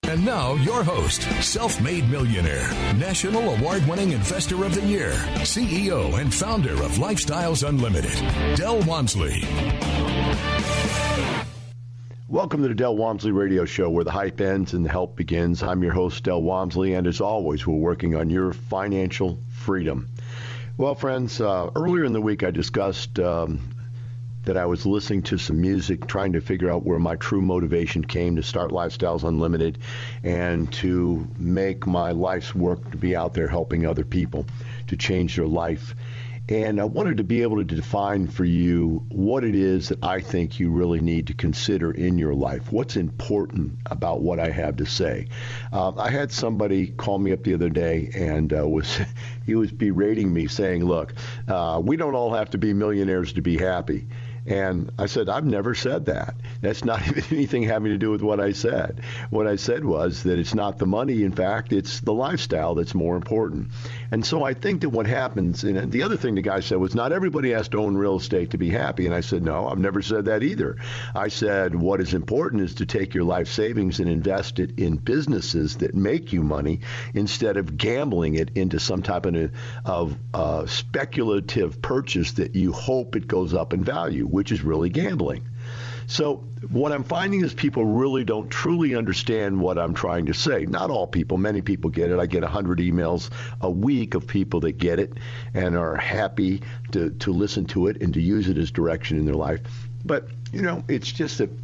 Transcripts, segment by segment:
And now, your host, self-made millionaire, national award-winning investor of the year, CEO and founder of Lifestyles Unlimited, Del Walmsley. Welcome to the Del Walmsley Radio Show, where the hype ends and the help begins. I'm your host, Del Walmsley, and as always, we're working on your financial freedom. Well, friends, earlier in the week, I discussed that I was listening to some music, trying to figure out where my true motivation came to start Lifestyles Unlimited and to make my life's work to be out there helping other people to change their life. And I wanted to be able to define for you what it is that I think you really need to consider in your life. What's important about what I have to say. I had somebody call me up the other day and he was berating me saying, look, we don't all have to be millionaires to be happy. And I said, I've never said that. That's not even anything having to do with what I said. What I said was that it's not the money. In fact, it's the lifestyle that's more important. And so I think that what happens, and the other thing the guy said was, not everybody has to own real estate to be happy. And I said, no, I've never said that either. I said, what is important is to take your life savings and invest it in businesses that make you money instead of gambling it into some type of speculative purchase that you hope it goes up in value, which is really gambling. So what I'm finding is people really don't truly understand what I'm trying to say. Not all people, many people get it. I get 100 emails a week of people that get it and are happy to listen to it and to use it as direction in their life. But, you know, it's just that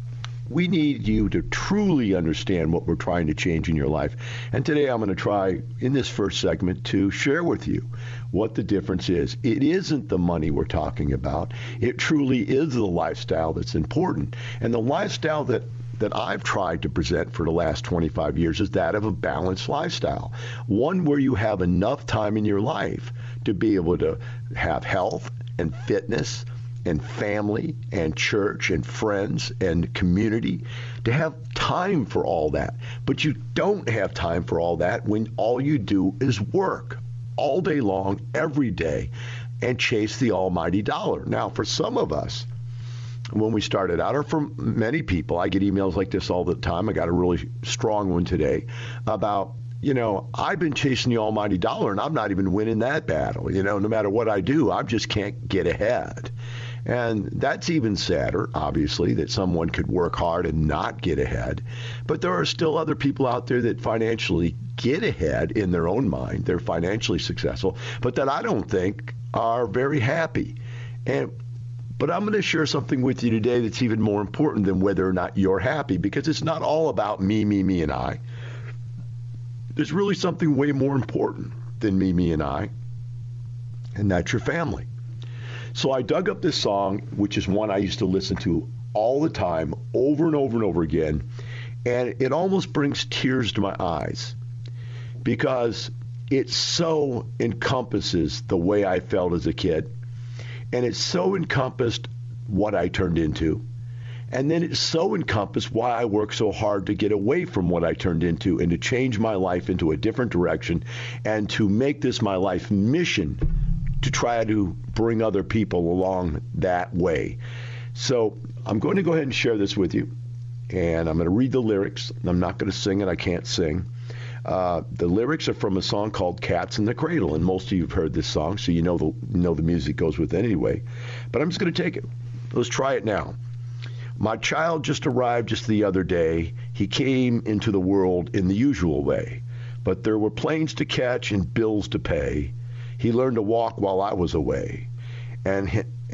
we need you to truly understand what we're trying to change in your life. And today I'm going to try, in this first segment, to share with you what the difference is. It isn't the money we're talking about. It truly is the lifestyle that's important. And the lifestyle that I've tried to present for the last 25 years is that of a balanced lifestyle. One where you have enough time in your life to be able to have health and fitness and family and church and friends and community, to have time for all that. But you don't have time for all that when all you do is work all day long, every day, and chase the almighty dollar. Now, for some of us, when we started out, or for many people, I get emails like this all the time. I got a really strong one today about, you know, I've been chasing the almighty dollar and I'm not even winning that battle. You know, no matter what I do, I just can't get ahead. And that's even sadder, obviously, that someone could work hard and not get ahead. But there are still other people out there that financially get ahead in their own mind. They're financially successful, but that I don't think are very happy. But I'm going to share something with you today that's even more important than whether or not you're happy, because it's not all about me, and I. There's really something way more important than me, and I, and that's your family. So I dug up this song, which is one I used to listen to all the time, over and over and over again, and it almost brings tears to my eyes because it so encompasses the way I felt as a kid, and it so encompassed what I turned into, and then it so encompassed why I worked so hard to get away from what I turned into and to change my life into a different direction and to make this my life mission to try to bring other people along that way. So I'm going to go ahead and share this with you, and I'm going to read the lyrics. I'm not going to sing it. I can't sing. The lyrics are from a song called Cats in the Cradle, and most of you have heard this song, so you know the music goes with it anyway. But I'm just going to take it. Let's try it now. My child just arrived just the other day. He came into the world in the usual way, but there were planes to catch and bills to pay. He learned to walk while I was away, and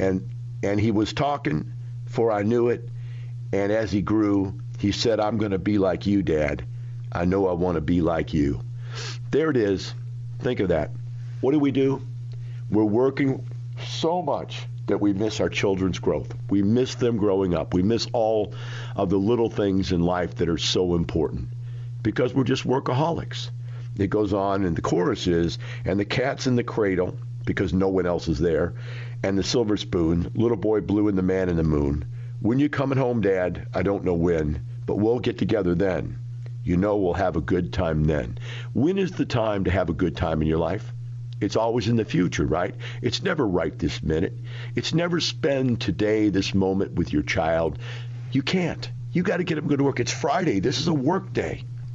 he was talking, for I knew it, and as he grew, he said, I'm going to be like you, Dad. I know I want to be like you. There it is. Think of that. What do? We're working so much that we miss our children's growth. We miss them growing up. We miss all of the little things in life that are so important because we're just workaholics. It goes on, and the chorus is, and the cat's in the cradle, because no one else is there, and the silver spoon, little boy blue and the man in the moon. When you coming home, Dad? I don't know when, but we'll get together then. You know we'll have a good time then. When is the time to have a good time in your life? It's always in the future, right? It's never right this minute. It's never spend today, this moment with your child. You can't. You got to get up and go to work. It's Friday. This is a work day.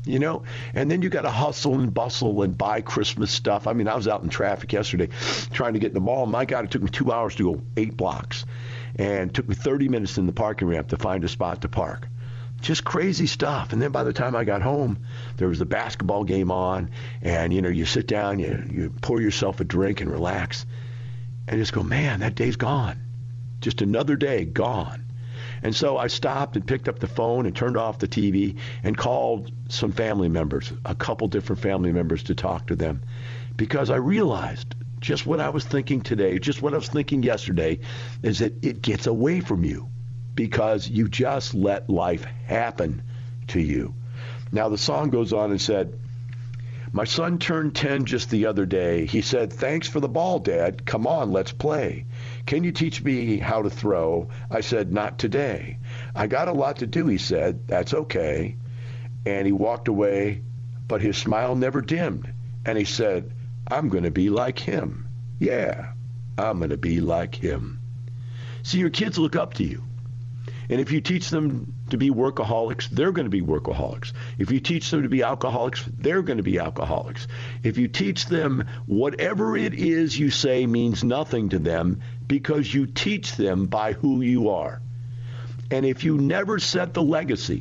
you know? And then you got to hustle and bustle and buy Christmas stuff. I mean, I was out in traffic yesterday trying to get in the mall. My God, it took me 2 hours to go 8 blocks. And it took me 30 minutes in the parking ramp to find a spot to park. Just crazy stuff. And then by the time I got home, there was the basketball game on. And, you know, you sit down, you pour yourself a drink and relax. And just go, man, that day's gone. Just another day gone. And so I stopped and picked up the phone and turned off the TV and called some family members, a couple different family members, to talk to them. Because I realized just what I was thinking today, just what I was thinking yesterday, is that it gets away from you because you just let life happen to you. Now, the song goes on and said, my son turned 10 just the other day. He said, thanks for the ball, Dad. Come on, let's play. Can you teach me how to throw? I said, not today. I got a lot to do, he said. That's okay. And he walked away, but his smile never dimmed. And he said, I'm going to be like him. Yeah, I'm going to be like him. See, your kids look up to you. And if you teach them to be workaholics, they're going to be workaholics. If you teach them to be alcoholics, they're going to be alcoholics. If you teach them whatever it is you say means nothing to them because you teach them by who you are. And if you never set the legacy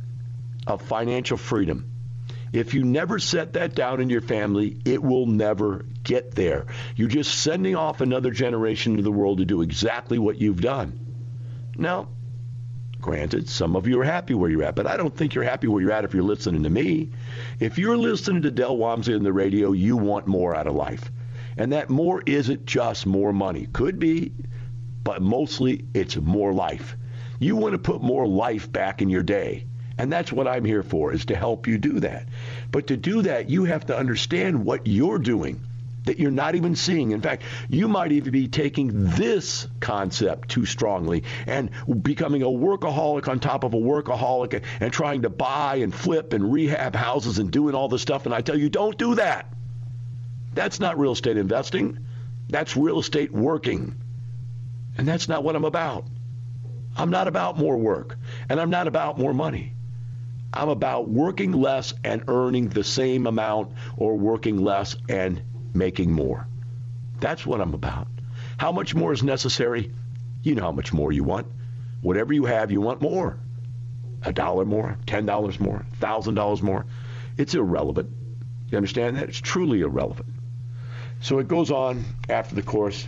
of financial freedom, if you never set that down in your family, it will never get there. You're just sending off another generation into the world to do exactly what you've done. Now, granted, some of you are happy where you're at, but I don't think you're happy where you're at if you're listening to me. If you're listening to Del Walmsley on the radio, you want more out of life. And that more isn't just more money. Could be, but mostly it's more life. You want to put more life back in your day. And that's what I'm here for, is to help you do that. But to do that, you have to understand what you're doing that you're not even seeing. In fact, you might even be taking this concept too strongly and becoming a workaholic on top of a workaholic and trying to buy and flip and rehab houses and doing all this stuff. And I tell you, don't do that. That's not real estate investing. That's real estate working. And that's not what I'm about. I'm not about more work, and I'm not about more money. I'm about working less and earning the same amount, or working less and making more. That's what I'm about. How much more is necessary? You know how much more you want. Whatever you have, you want more. $1 more, $10 more, $1,000 more. It's irrelevant. You understand that? It's truly irrelevant. So it goes on after the course,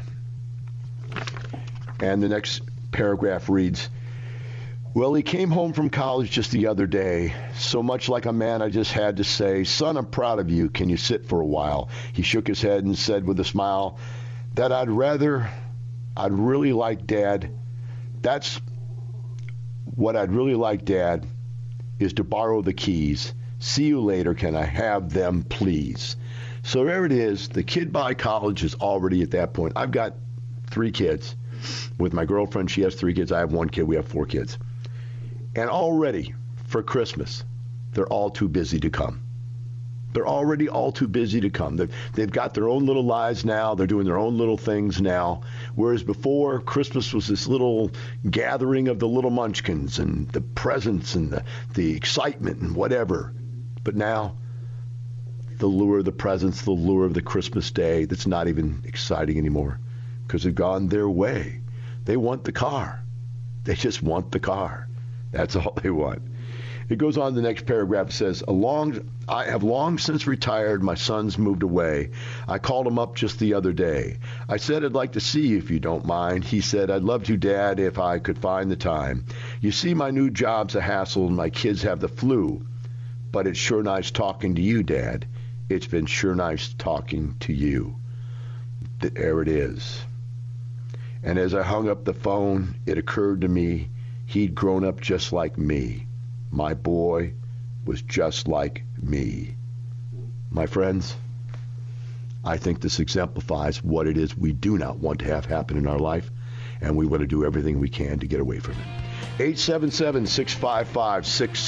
and the next paragraph reads, well, he came home from college just the other day. So much like a man, I just had to say, son, I'm proud of you. Can you sit for a while? He shook his head and said with a smile that I'd really like, Dad. That's what I'd really like, Dad, is to borrow the keys. See you later. Can I have them, please? So there it is. The kid by college is already at that point. I've got 3 kids. With my girlfriend, she has 3 kids. I have 1 kid. We have 4 kids. And already for Christmas, they're all too busy to come. They're already all too busy to come. They've got their own little lives now. They're doing their own little things now. Whereas before, Christmas was this little gathering of the little munchkins and the presents and the excitement and whatever. But now, the lure of the presents, the lure of the Christmas day, that's not even exciting anymore because they've gone their way. They want the car. They just want the car. That's all they want. It goes on, the next paragraph says, I have long since retired. My son's moved away. I called him up just the other day. I said, I'd like to see you if you don't mind. He said, I'd love to, Dad, if I could find the time. You see, my new job's a hassle and my kids have the flu. But it's sure nice talking to you, Dad. It's been sure nice talking to you. There it is. And as I hung up the phone, it occurred to me he'd grown up just like me. My boy was just like me. My friends, I think this exemplifies what it is we do not want to have happen in our life, and we want to do everything we can to get away from it.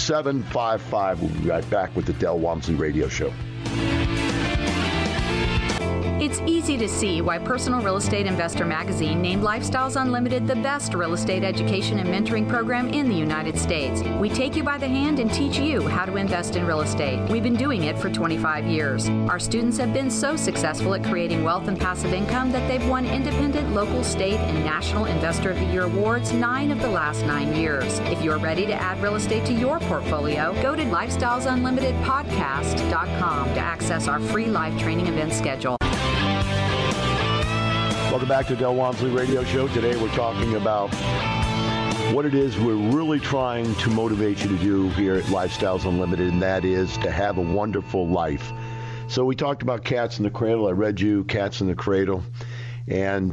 877-655-6755. We'll be right back with the Del Walmsley Radio Show. It's easy to see why Personal Real Estate Investor Magazine named Lifestyles Unlimited the best real estate education and mentoring program in the United States. We take you by the hand and teach you how to invest in real estate. We've been doing it for 25 years. Our students have been so successful at creating wealth and passive income that they've won independent, local, state, and national Investor of the Year awards 9 of the last 9 years. If you're ready to add real estate to your portfolio, go to lifestylesunlimitedpodcast.com to access our free live training event schedule. Welcome back to Del Walmsley Radio Show. Today we're talking about what it is we're really trying to motivate you to do here at Lifestyles Unlimited, and that is to have a wonderful life. So we talked about Cats in the Cradle. I read you Cats in the Cradle. And,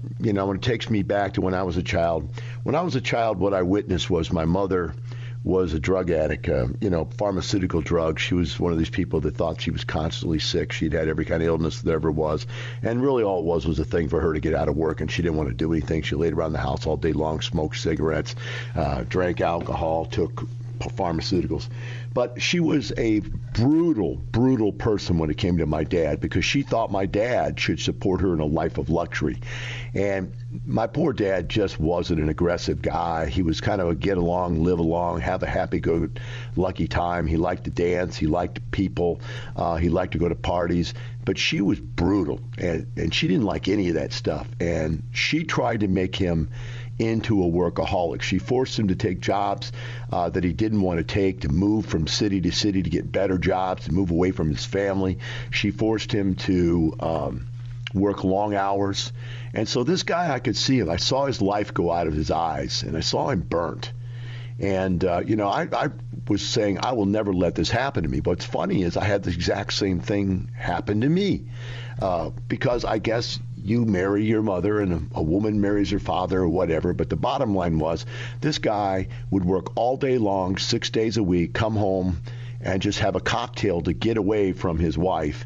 it takes me back to when I was a child. When I was a child, what I witnessed was my mother was a drug addict, pharmaceutical drugs. She was one of these people that thought she was constantly sick. She'd had every kind of illness there ever was. And really all it was a thing for her to get out of work, and she didn't want to do anything. She laid around the house all day long, smoked cigarettes, drank alcohol, took pharmaceuticals. But she was a brutal, brutal person when it came to my dad, because she thought my dad should support her in a life of luxury. And my poor dad just wasn't an aggressive guy. He was kind of a get along, live along, have a happy, good, lucky time. He liked to dance. He liked people. He liked to go to parties. But she was brutal, and she didn't like any of that stuff. And she tried to make him into a workaholic. She forced him to take jobs that he didn't want to take, to move from city to city to get better jobs, to move away from his family. She forced him to work long hours. And so this guy, I could see him. I saw his life go out of his eyes, and I saw him burnt. And, I was saying, I will never let this happen to me. But what's funny is I had the exact same thing happen to me, because I guess you marry your mother and a woman marries her father or whatever. But the bottom line was this guy would work all day long, 6 days a week, come home and just have a cocktail to get away from his wife.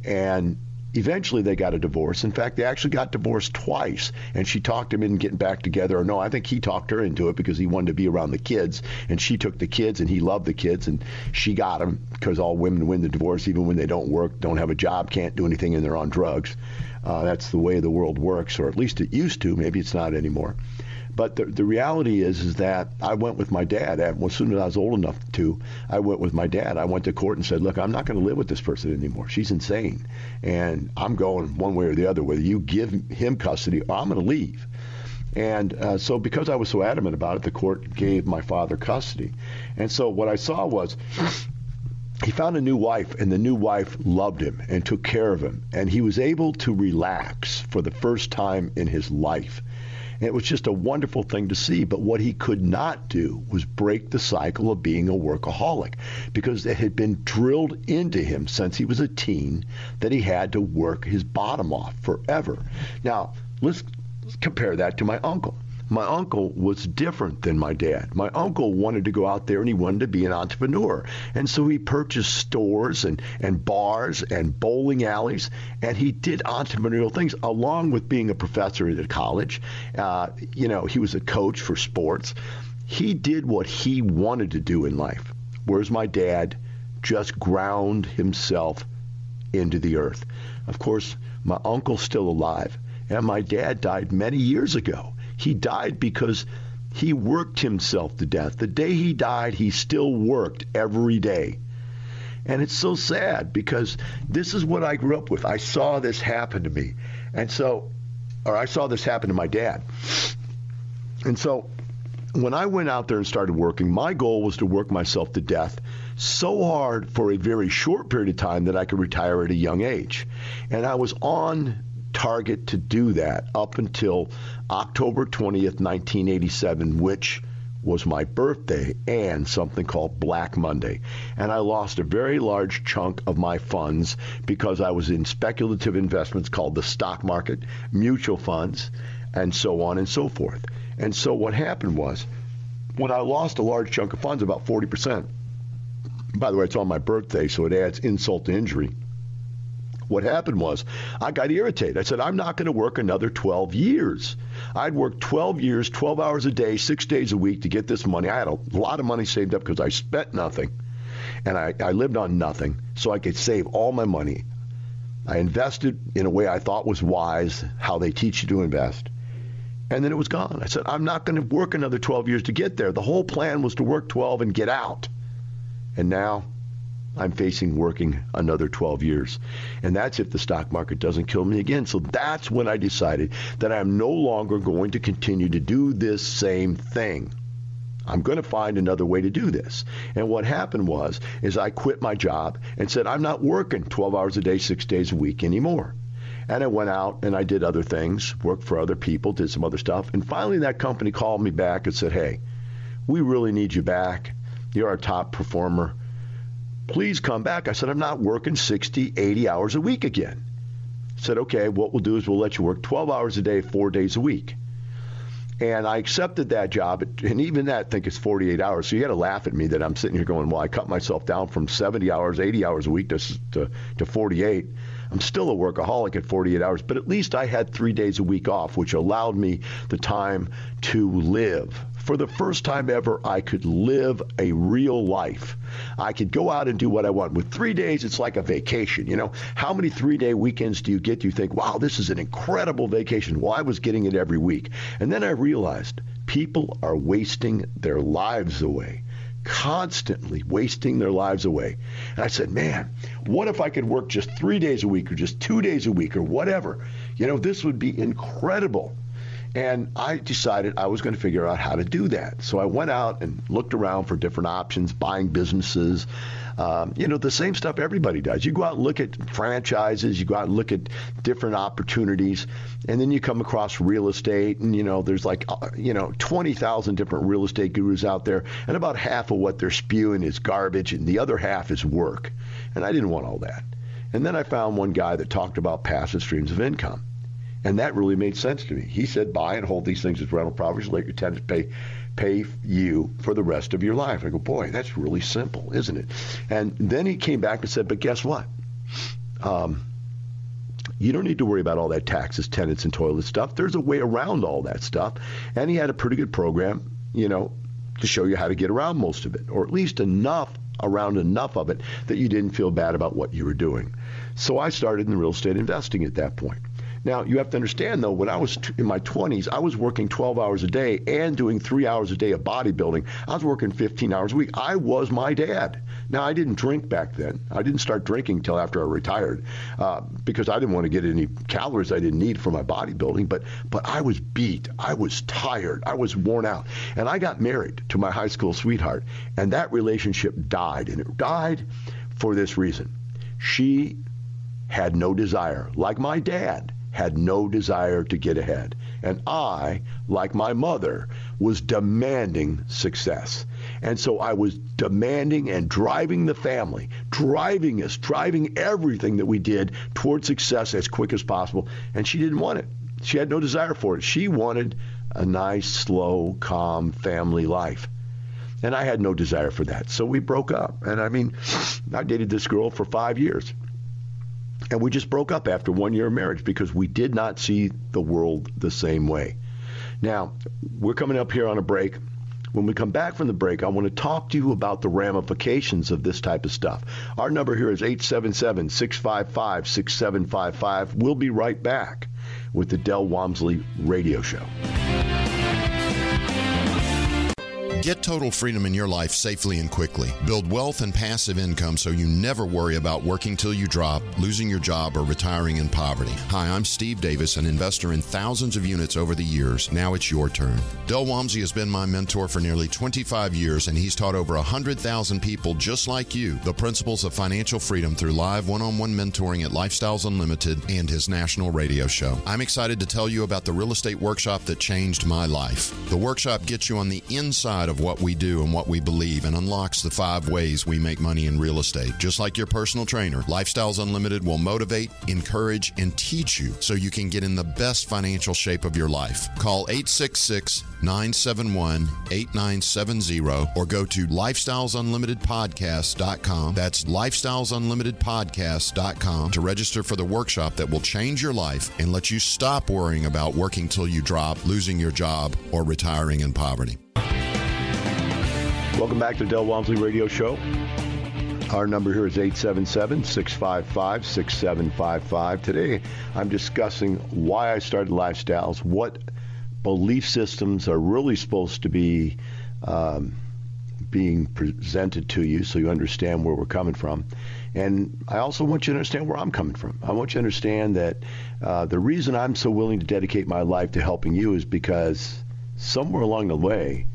And eventually they got a divorce. In fact, they actually got divorced twice. And she talked him into getting back together. Or no, I think he talked her into it because he wanted to be around the kids. And she took the kids, and he loved the kids. And she got him, because all women win the divorce even when they don't work, don't have a job, can't do anything, and they're on drugs. That's the way the world works, or at least it used to. Maybe it's not anymore. But the reality is that I went with my dad. As soon as I was old enough to, I went with my dad. I went to court and said, look, I'm not going to live with this person anymore. She's insane. And I'm going one way or the other, whether you give him custody or I'm going to leave. And so because I was so adamant about it, the court gave my father custody. And so what I saw was he found a new wife, and the new wife loved him and took care of him. And he was able to relax for the first time in his life. And it was just a wonderful thing to see. But what he could not do was break the cycle of being a workaholic, because it had been drilled into him since he was a teen that he had to work his bottom off forever. Now, let's compare that to my uncle. My uncle was different than my dad. My uncle wanted to go out there and he wanted to be an entrepreneur. And so he purchased stores and bars and bowling alleys, and he did entrepreneurial things along with being a professor at a college. He was a coach for sports. He did what he wanted to do in life, whereas my dad just ground himself into the earth. Of course, my uncle's still alive, and my dad died many years ago. He died because he worked himself to death. The day he died, he still worked every day. And it's so sad, because this is what I grew up with. I saw this happen to me. I saw this happen to my dad. And so when I went out there and started working, my goal was to work myself to death so hard for a very short period of time that I could retire at a young age. And I was on target to do that up until October 20th, 1987, which was my birthday and something called Black Monday. And I lost a very large chunk of my funds because I was in speculative investments called the stock market, mutual funds, and so on and so forth. And so what happened was, when I lost a large chunk of funds, about 40%, by the way, it's on my birthday, so it adds insult to injury. What happened was I got irritated. I said, I'm not going to work another 12 years. I'd worked 12 years, 12 hours a day, 6 days a week to get this money. I had a lot of money saved up because I spent nothing, and I lived on nothing, so I could save all my money. I invested in a way I thought was wise, how they teach you to invest. And then it was gone. I said, I'm not going to work another 12 years to get there. The whole plan was to work 12 and get out. And now I'm facing working another 12 years. And that's if the stock market doesn't kill me again. So that's when I decided that I'm no longer going to continue to do this same thing. I'm going to find another way to do this. And what happened is I quit my job and said, I'm not working 12 hours a day, 6 days a week anymore. And I went out and I did other things, worked for other people, did some other stuff. And finally that company called me back and said, hey, we really need you back. You're our top performer. Please come back. I said, I'm not working 60, 80 hours a week again. I said, okay, what we'll do is we'll let you work 12 hours a day, 4 days a week. And I accepted that job, and even that, I think it's 48 hours. So you got to laugh at me that I'm sitting here going, well, I cut myself down from 70 hours, 80 hours a week to 48. I'm still a workaholic at 48 hours, but at least I had 3 days a week off, which allowed me the time to live. For the first time ever, I could live a real life. I could go out and do what I want. With 3 days, it's like a vacation. You know, how many 3-day weekends do you get? You think, wow, this is an incredible vacation. Well, I was getting it every week. And then I realized people are wasting their lives away, constantly wasting their lives away. And I said, man, what if I could work just 3 days a week or just 2 days a week or whatever? You know, this would be incredible. And I decided I was going to figure out how to do that. So I went out and looked around for different options, buying businesses, the same stuff everybody does. You go out and look at franchises, you go out and look at different opportunities, and then you come across real estate, and, there's 20,000 different real estate gurus out there, and about half of what they're spewing is garbage, and the other half is work. And I didn't want all that. And then I found one guy that talked about passive streams of income. And that really made sense to me. He said, buy and hold these things as rental properties, let your tenants pay you for the rest of your life. I go, boy, that's really simple, isn't it? And then he came back and said, but guess what? You don't need to worry about all that taxes, tenants, and toilet stuff. There's a way around all that stuff. And he had a pretty good program, to show you how to get around most of it, or at least enough of it that you didn't feel bad about what you were doing. So I started in real estate investing at that point. Now, you have to understand, though, when I was in my 20s, I was working 12 hours a day and doing 3 hours a day of bodybuilding. I was working 15 hours a week. I was my dad. Now, I didn't drink back then. I didn't start drinking until after I retired because I didn't want to get any calories I didn't need for my bodybuilding. But I was beat. I was tired. I was worn out. And I got married to my high school sweetheart, and that relationship died. And it died for this reason. She had no desire, like my dad, had no desire to get ahead. And I, like my mother, was demanding success. And so I was demanding and driving the family, driving everything that we did toward success as quick as possible. And she didn't want it. She had no desire for it. She wanted a nice, slow, calm family life. And I had no desire for that. So we broke up. And I dated this girl for 5 years. And we just broke up after 1 year of marriage because we did not see the world the same way. Now, we're coming up here on a break. When we come back from the break, I want to talk to you about the ramifications of this type of stuff. Our number here is 877-655-6755. We'll be right back with the Del Walmsley Radio Show. Get total freedom in your life safely and quickly. Build wealth and passive income so you never worry about working till you drop, losing your job, or retiring in poverty. Hi, I'm Steve Davis, an investor in thousands of units over the years. Now it's your turn. Del Walmsley has been my mentor for nearly 25 years, and he's taught over 100,000 people just like you the principles of financial freedom through live one-on-one mentoring at Lifestyles Unlimited and his national radio show. I'm excited to tell you about the real estate workshop that changed my life. The workshop gets you on the inside of what we do and what we believe and unlocks the 5 ways we make money in real estate. Just like your personal trainer, Lifestyles Unlimited will motivate, encourage, and teach you so you can get in the best financial shape of your life. Call 866-971-8970 or go to lifestylesunlimitedpodcast.com. That's lifestylesunlimitedpodcast.com to register for the workshop that will change your life and let you stop worrying about working till you drop, losing your job, or retiring in poverty. Welcome back to the Del Walmsley Radio Show. Our number here is 877-655-6755. Today, I'm discussing why I started Lifestyles, what belief systems are really supposed to be being presented to you so you understand where we're coming from. And I also want you to understand where I'm coming from. I want you to understand that the reason I'm so willing to dedicate my life to helping you is because somewhere along the way,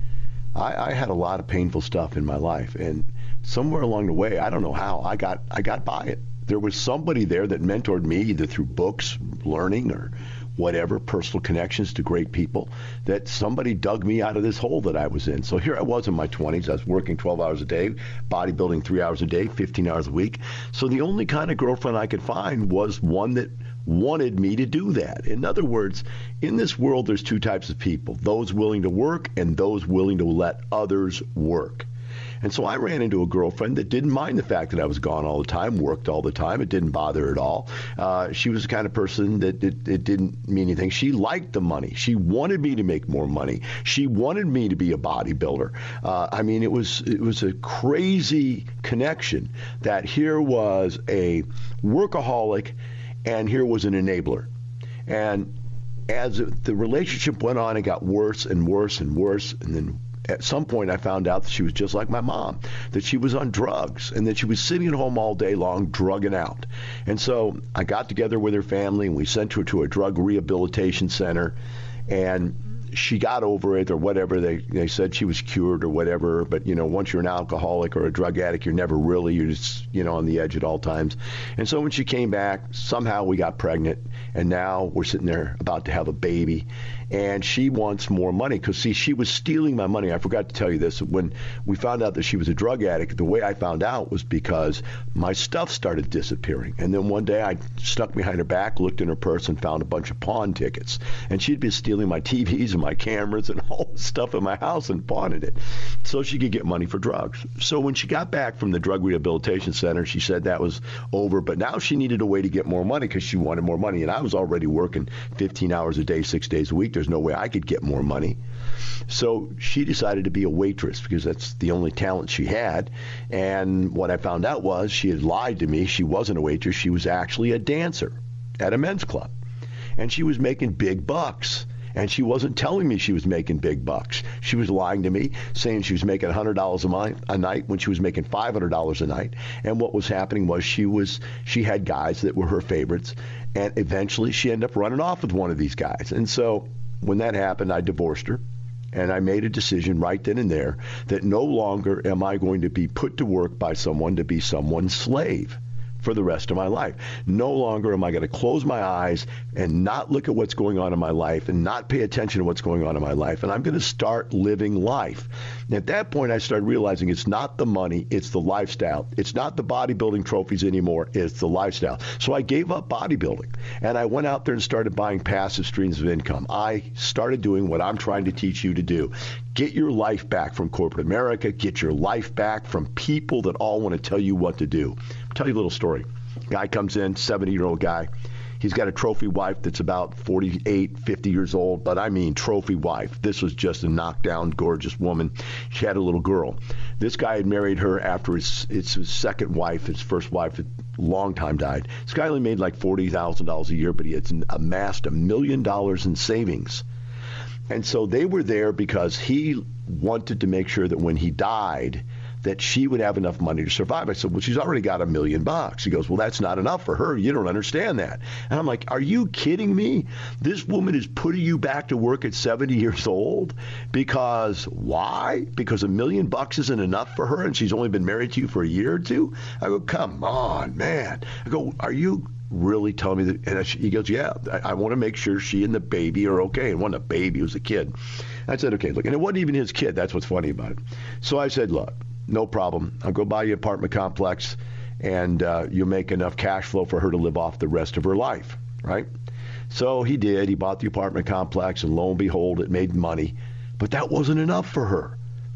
I had a lot of painful stuff in my life. And somewhere along the way, I don't know how, I got by it. There was somebody there that mentored me either through books, learning, or whatever, personal connections to great people, that somebody dug me out of this hole that I was in. So here I was in my 20s. I was working 12 hours a day, bodybuilding 3 hours a day, 15 hours a week. So the only kind of girlfriend I could find was one that wanted me to do that. In other words, in this world, there's two types of people, those willing to work and those willing to let others work. And so I ran into a girlfriend that didn't mind the fact that I was gone all the time, worked all the time. It didn't bother her at all. She was the kind of person that it didn't mean anything. She liked the money. She wanted me to make more money. She wanted me to be a bodybuilder. I mean, it was a crazy connection that here was a workaholic and here was an enabler. And as the relationship went on, it got worse and worse and worse. And then at some point, I found out that she was just like my mom, that she was on drugs and that she was sitting at home all day long, drugging out. And so I got together with her family and we sent her to a drug rehabilitation center. And she got over it or whatever. They said she was cured or whatever. But, you know, once you're an alcoholic or a drug addict, you're never really. You're just, you know, on the edge at all times. And so when she came back, somehow we got pregnant. And now we're sitting there about to have a baby. And she wants more money because, see, she was stealing my money. I forgot to tell you this. When we found out that she was a drug addict, the way I found out was because my stuff started disappearing. And then one day I snuck behind her back, looked in her purse, and found a bunch of pawn tickets. And she'd been stealing my TVs and my cameras and all the stuff in my house and pawning it so she could get money for drugs. So when she got back from the drug rehabilitation center, she said that was over. But now she needed a way to get more money because she wanted more money. And I was already working 15 hours a day, 6 days a week. There's no way I could get more money. So she decided to be a waitress because that's the only talent she had. And what I found out was she had lied to me. She wasn't a waitress. She was actually a dancer at a men's club. And she was making big bucks. And she wasn't telling me she was making big bucks. She was lying to me, saying she was making $100 a night when she was making $500 a night. And what was happening was she had guys that were her favorites. And eventually she ended up running off with one of these guys. And so when that happened, I divorced her. And I made a decision right then and there that no longer am I going to be put to work by someone to be someone's slave for the rest of my life. No longer am I going to close my eyes and not look at what's going on in my life and not pay attention to what's going on in my life. And I'm going to start living life. And at that point, I started realizing it's not the money, it's the lifestyle. It's not the bodybuilding trophies anymore, it's the lifestyle. So I gave up bodybuilding and I went out there and started buying passive streams of income. I started doing what I'm trying to teach you to do. Get your life back from corporate America. Get your life back from people that all want to tell you what to do. I'll tell you a little story. Guy comes in, 70-year-old guy. He's got a trophy wife that's about 48, 50 years old, but I mean trophy wife. This was just a knockdown, gorgeous woman. She had a little girl. This guy had married her after his second wife. His first wife had long time died. This guy only made like $40,000 a year, but he had amassed $1 million in savings. And so they were there because he wanted to make sure that when he died, that she would have enough money to survive. I said, well, she's already got $1 million. He goes, well, that's not enough for her. You don't understand that. And I'm like, are you kidding me? This woman is putting you back to work at 70 years old because why? Because $1 million isn't enough for her and she's only been married to you for a year or two? I go, come on, man. I go, are you really telling me that? And he goes, yeah, I want to make sure she and the baby are okay. And wasn't a baby, it was a kid. I said, okay, look, and it wasn't even his kid. That's what's funny about it. So I said, look, no problem. I'll go buy you an apartment complex and you'll make enough cash flow for her to live off the rest of her life, right? So he did. He bought the apartment complex and lo and behold, it made money. But that wasn't enough for her.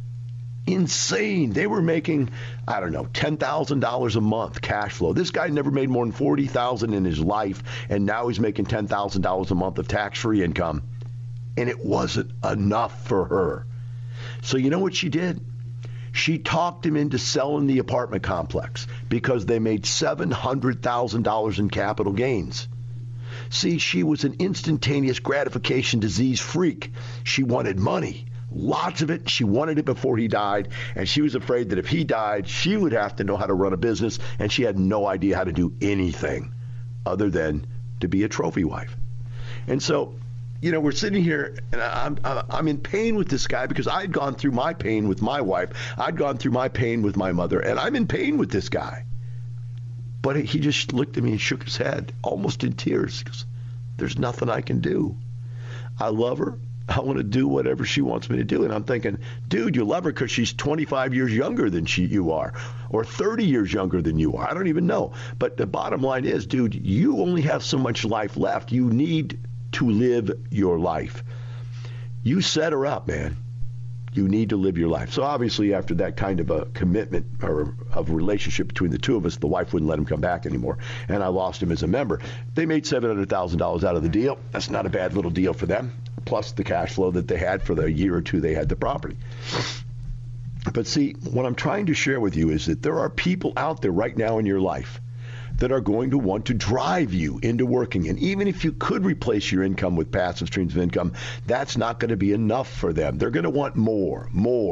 Insane. They were making, I don't know, $10,000 a month cash flow. This guy never made more than $40,000 in his life, and now he's making $10,000 a month of tax-free income, and it wasn't enough for her. So you know what she did? She talked him into selling the apartment complex because they made $700,000 in capital gains. See, she was an instantaneous gratification disease freak. She wanted money, lots of it. She wanted it before he died, and she was afraid that if he died, she would have to know how to run a business, and she had no idea how to do anything other than to be a trophy wife. And so, you know, we're sitting here, and I'm in pain with this guy because I'd gone through my pain with my wife. I'd gone through my pain with my mother, and I'm in pain with this guy. But he just looked at me and shook his head, almost in tears. He goes, there's nothing I can do. I love her. I want to do whatever she wants me to do. And I'm thinking, dude, you love her because she's 25 years younger than you are, or 30 years younger than you are. I don't even know. But the bottom line is, dude, you only have so much life left. You need to live your life. You set her up, man. You need to live your life. So obviously after that kind of a commitment or of a relationship between the two of us, the wife wouldn't let him come back anymore. And I lost him as a member. They made $700,000 out of the deal. That's not a bad little deal for them, plus the cash flow that they had for the year or two they had the property. But see, what I'm trying to share with you is that there are people out there right now in your life that are going to want to drive you into working. And even if you could replace your income with passive streams of income, that's not going to be enough for them. They're going to want more.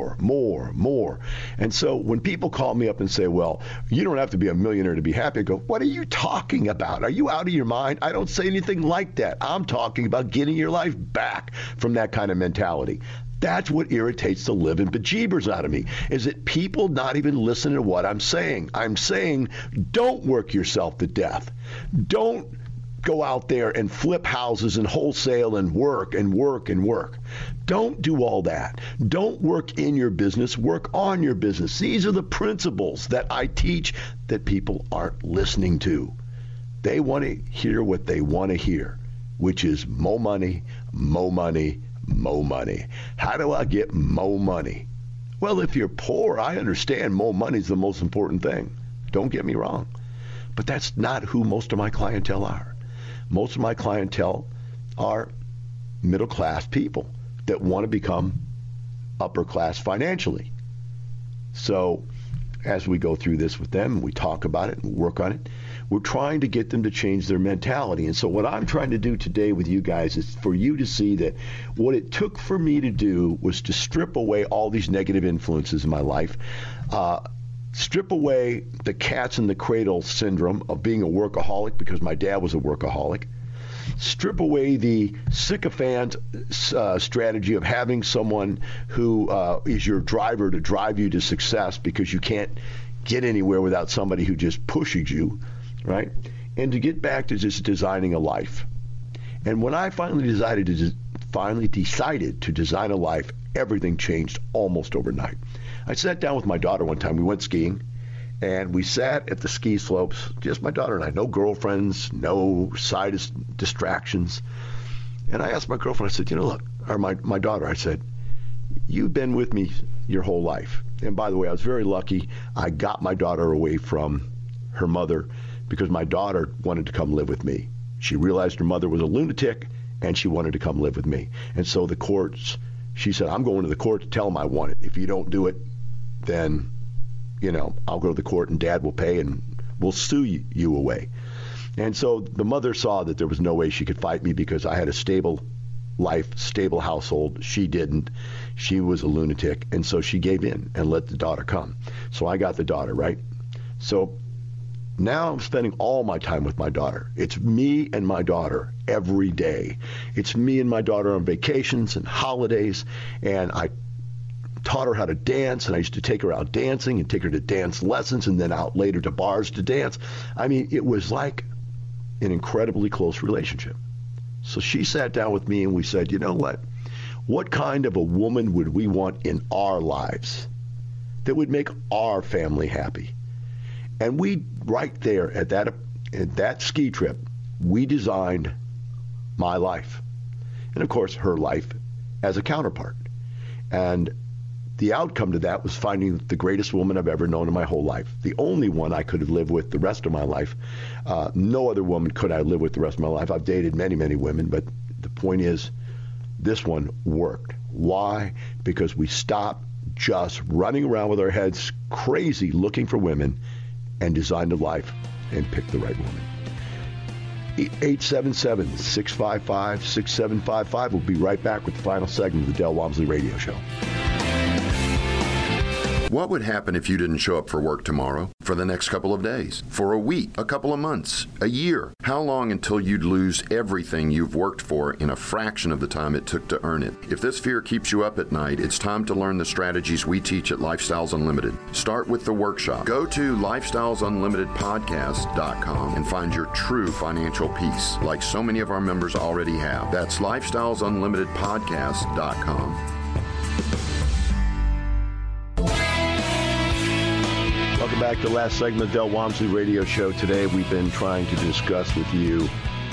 And so when people call me up and say, well, you don't have to be a millionaire to be happy, I go, what are you talking about? Are you out of your mind? I don't say anything like that. I'm talking about getting your life back from that kind of mentality. That's what irritates the living bejeebers out of me, is that people not even listening to what I'm saying. I'm saying don't work yourself to death. Don't go out there and flip houses and wholesale and work. Don't do all that. Don't work in your business. Work on your business. These are the principles that I teach that people aren't listening to. They want to hear what they want to hear, which is more money, more money, more money. How do I get more money? Well, if you're poor, I understand more money is the most important thing. Don't get me wrong. But that's not who most of my clientele are. Most of my clientele are middle-class people that want to become upper-class financially. So as we go through this with them, we talk about it and work on it, we're trying to get them to change their mentality. And so what I'm trying to do today with you guys is for you to see that what it took for me to do was to strip away all these negative influences in my life, strip away the cats in the cradle syndrome of being a workaholic because my dad was a workaholic, strip away the sycophant strategy of having someone who is your driver to drive you to success because you can't get anywhere without somebody who just pushes you, right? And to get back to just designing a life. And when I finally decided to design a life, everything changed almost overnight. I sat down with my daughter one time. We went skiing, and we sat at the ski slopes, just my daughter and I, no girlfriends, no side distractions. And I asked my girlfriend, I said, look, or my daughter, I said, you've been with me your whole life. And by the way, I was very lucky. I got my daughter away from her mother because my daughter wanted to come live with me. She realized her mother was a lunatic, and she wanted to come live with me. And so the courts, she said, I'm going to the court to tell them I want it. If you don't do it, then, I'll go to the court and Dad will pay and we'll sue you away. And so the mother saw that there was no way she could fight me because I had a stable life, stable household. She didn't. She was a lunatic. And so she gave in and let the daughter come. So I got the daughter, right? So now I'm spending all my time with my daughter. It's me and my daughter every day. It's me and my daughter on vacations and holidays. And I taught her how to dance, and I used to take her out dancing and take her to dance lessons and then out later to bars to dance. I mean, it was like an incredibly close relationship. So she sat down with me and we said, you know what? What kind of a woman would we want in our lives that would make our family happy? And we, right there at that ski trip, we designed my life. And of course, her life as a counterpart. And the outcome to that was finding the greatest woman I've ever known in my whole life. The only one I could have lived with the rest of my life. No other woman could I live with the rest of my life. I've dated many, many women, but the point is, this one worked. Why? Because we stopped just running around with our heads crazy looking for women and designed a life and picked the right woman. 877-655-6755. We'll be right back with the final segment of the Del Walmsley Radio Show. What would happen if you didn't show up for work tomorrow, for the next couple of days, for a week, a couple of months, a year? How long until you'd lose everything you've worked for in a fraction of the time it took to earn it? If this fear keeps you up at night, it's time to learn the strategies we teach at Lifestyles Unlimited. Start with the workshop. Go to lifestylesunlimitedpodcast.com and find your true financial peace, like so many of our members already have. That's lifestylesunlimitedpodcast.com. Welcome back to the last segment of the Del Walmsley Radio Show. Today we've been trying to discuss with you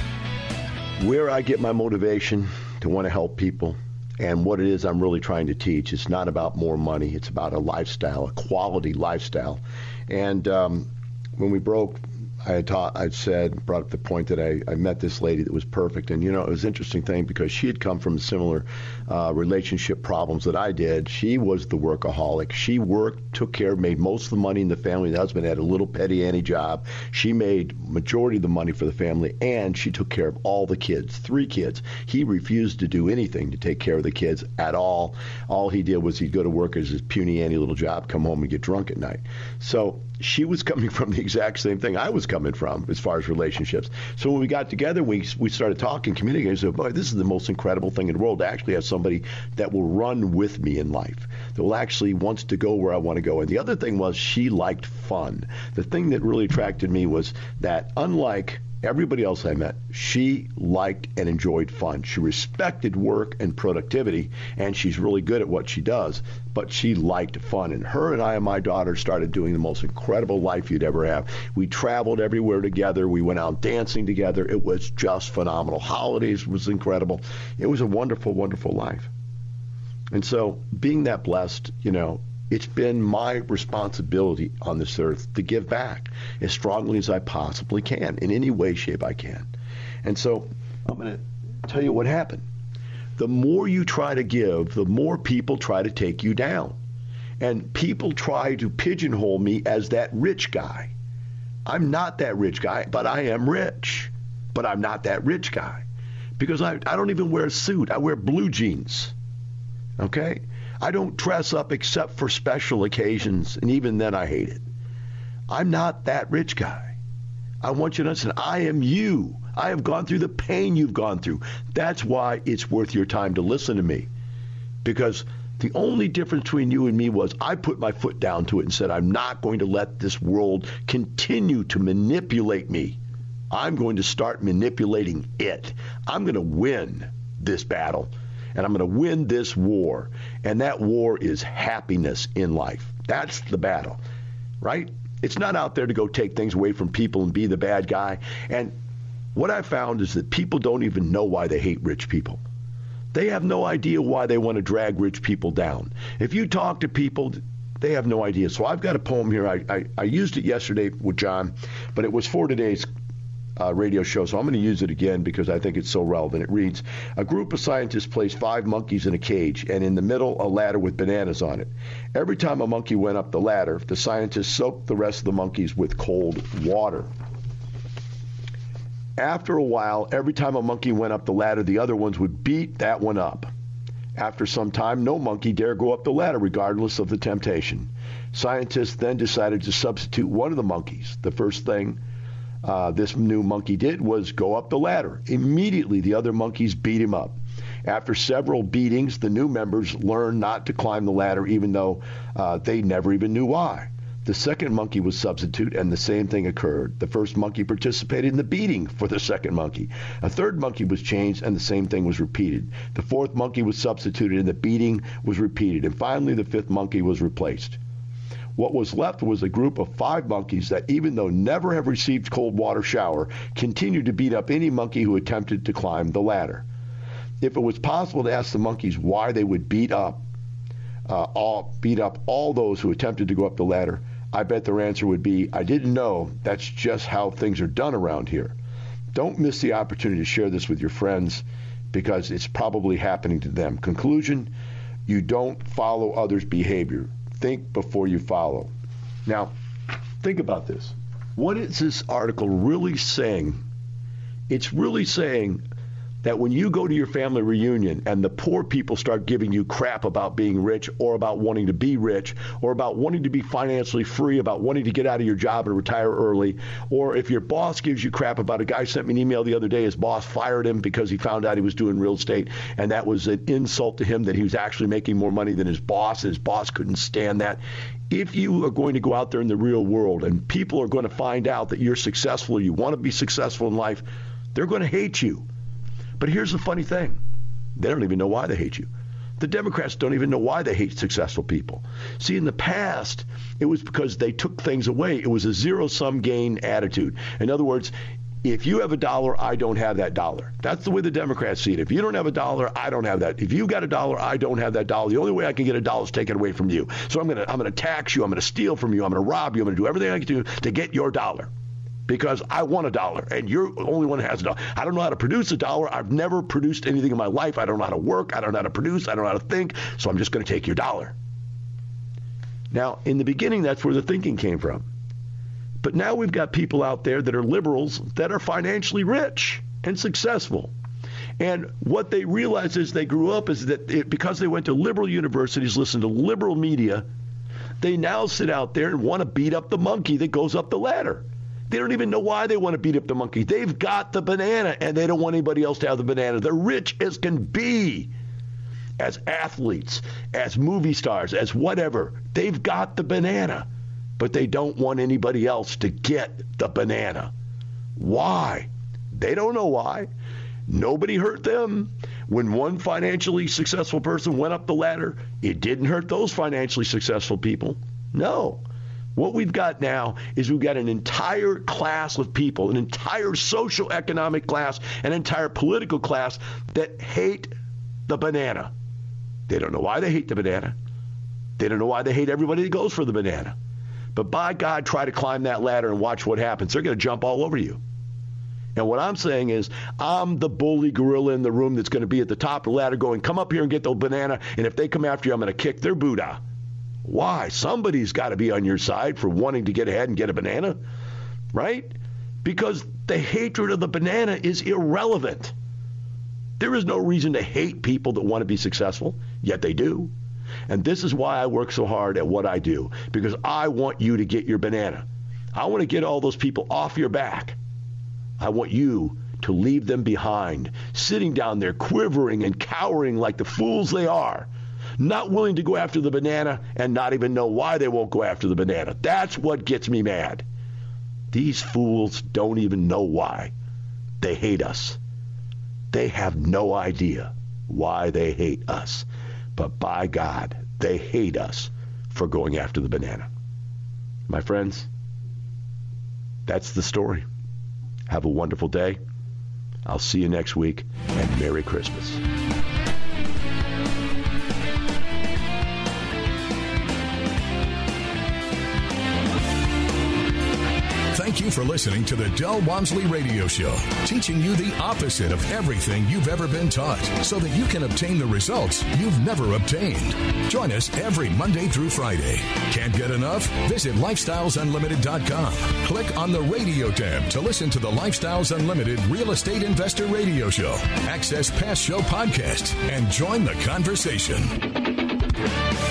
where I get my motivation to want to help people and what it is I'm really trying to teach. It's not about more money. It's about a lifestyle, a quality lifestyle. And when we broke, brought up the point that I met this lady that was perfect. And, it was an interesting thing because she had come from similar relationship problems that I did. She was the workaholic. She worked, took care, made most of the money in the family. The husband had a little petty Annie job. She made majority of the money for the family, and she took care of all the kids, 3 kids. He refused to do anything to take care of the kids at all. All he did was he'd go to work as his puny Annie little job, come home and get drunk at night. So she was coming from the exact same thing I was coming from as far as relationships. So when we got together, we started talking, communicating. So, boy, this is the most incredible thing in the world to actually have somebody that will run with me in life, that will actually wants to go where I want to go. And the other thing was she liked fun. The thing that really attracted me was that unlike everybody else I met, she liked and enjoyed fun. She respected work and productivity, and she's really good at what she does, but she liked fun. And her and I and my daughter started doing the most incredible life you'd ever have. We traveled everywhere together. We went out dancing together. It was just phenomenal. Holidays was incredible. It was a wonderful, wonderful life. And so being that blessed, it's been my responsibility on this earth to give back as strongly as I possibly can, in any way, shape I can. And so I'm going to tell you what happened. The more you try to give, the more people try to take you down. And people try to pigeonhole me as that rich guy. I'm not that rich guy, but I am rich. But I'm not that rich guy because I don't even wear a suit. I wear blue jeans. Okay? I don't dress up except for special occasions, and even then I hate it. I'm not that rich guy. I want you to understand, I am you. I have gone through the pain you've gone through. That's why it's worth your time to listen to me. Because the only difference between you and me was I put my foot down to it and said, I'm not going to let this world continue to manipulate me. I'm going to start manipulating it. I'm going to win this battle. And I'm going to win this war. And that war is happiness in life. That's the battle, right? It's not out there to go take things away from people and be the bad guy. And what I found is that people don't even know why they hate rich people. They have no idea why they want to drag rich people down. If you talk to people, they have no idea. So I've got a poem here. I used it yesterday with John, but it was for today's radio show, so I'm going to use it again because I think it's so relevant. It reads, a group of scientists placed 5 monkeys in a cage, and in the middle, a ladder with bananas on it. Every time a monkey went up the ladder, the scientists soaked the rest of the monkeys with cold water. After a while, every time a monkey went up the ladder, the other ones would beat that one up. After some time, no monkey dared go up the ladder, regardless of the temptation. Scientists then decided to substitute one of the monkeys. The first thing this new monkey did was go up the ladder. Immediately, the other monkeys beat him up. After several beatings, the new members learned not to climb the ladder, even though they never even knew why. The second monkey was substituted, and the same thing occurred. The first monkey participated in the beating for the second monkey. A third monkey was changed, and the same thing was repeated. The fourth monkey was substituted, and the beating was repeated. And finally, the fifth monkey was replaced. What was left was a group of 5 monkeys that, even though never have received cold water shower, continued to beat up any monkey who attempted to climb the ladder. If it was possible to ask the monkeys why they would beat up all those who attempted to go up the ladder, I bet their answer would be, I didn't know. That's just how things are done around here. Don't miss the opportunity to share this with your friends because it's probably happening to them. Conclusion, You don't follow others' behavior. Think before you follow. Now, think about this. What is this article really saying? It's really saying that when you go to your family reunion and the poor people start giving you crap about being rich or about wanting to be rich or about wanting to be financially free, about wanting to get out of your job and retire early, or if your boss gives you crap about a guy sent me an email the other day, his boss fired him because he found out he was doing real estate, and that was an insult to him that he was actually making more money than his boss, and his boss couldn't stand that. If you are going to go out there in the real world and people are going to find out that you're successful or you want to be successful in life, they're going to hate you. But here's the funny thing. They don't even know why they hate you. The Democrats don't even know why they hate successful people. See, in the past, it was because they took things away. It was a zero-sum gain attitude. In other words, if you have $1, I don't have that dollar. That's the way the Democrats see it. If you don't have $1, I don't have that. If you got $1, I don't have that dollar. The only way I can get $1 is take it away from you. So I'm gonna tax you. I'm gonna steal from you. I'm gonna rob you. I'm gonna do everything I can do to get your dollar. Because I want $1, and you're the only one who has $1. I don't know how to produce $1. I've never produced anything in my life. I don't know how to work. I don't know how to produce. I don't know how to think. So I'm just going to take your $1. Now, in the beginning, that's where the thinking came from. But now we've got people out there that are liberals that are financially rich and successful. And what they realize as they grew up is that because they went to liberal universities, listened to liberal media, they now sit out there and want to beat up the monkey that goes up the ladder. They don't even know why they want to beat up the monkey. They've got the banana, and they don't want anybody else to have the banana. They're rich as can be. As athletes, as movie stars, as whatever. They've got the banana, but they don't want anybody else to get the banana. Why? They don't know why. Nobody hurt them. When one financially successful person went up the ladder, it didn't hurt those financially successful people. No. What we've got now is we've got an entire class of people, an entire social economic class, an entire political class that hate the banana. They don't know why they hate the banana. They don't know why they hate everybody that goes for the banana. But by God, try to climb that ladder and watch what happens. They're going to jump all over you. And what I'm saying is I'm the bully gorilla in the room that's going to be at the top of the ladder going, come up here and get the banana, and if they come after you, I'm going to kick their Buddha. Why? Somebody's got to be on your side for wanting to get ahead and get a banana, right? Because the hatred of the banana is irrelevant. There is no reason to hate people that want to be successful, yet they do. And this is why I work so hard at what I do, because I want you to get your banana. I want to get all those people off your back. I want you to leave them behind, sitting down there quivering and cowering like the fools they are. Not willing to go after the banana and not even know why they won't go after the banana. That's what gets me mad. These fools don't even know why they hate us. They have no idea why they hate us. But by God, they hate us for going after the banana. My friends, that's the story. Have a wonderful day. I'll see you next week, and Merry Christmas. Thank you for listening to the Del Walmsley Radio Show, teaching you the opposite of everything you've ever been taught so that you can obtain the results you've never obtained. Join us every Monday through Friday. Can't get enough? Visit LifestylesUnlimited.com. Click on the radio tab to listen to the Lifestyles Unlimited Real Estate Investor Radio Show. Access past show podcasts and join the conversation.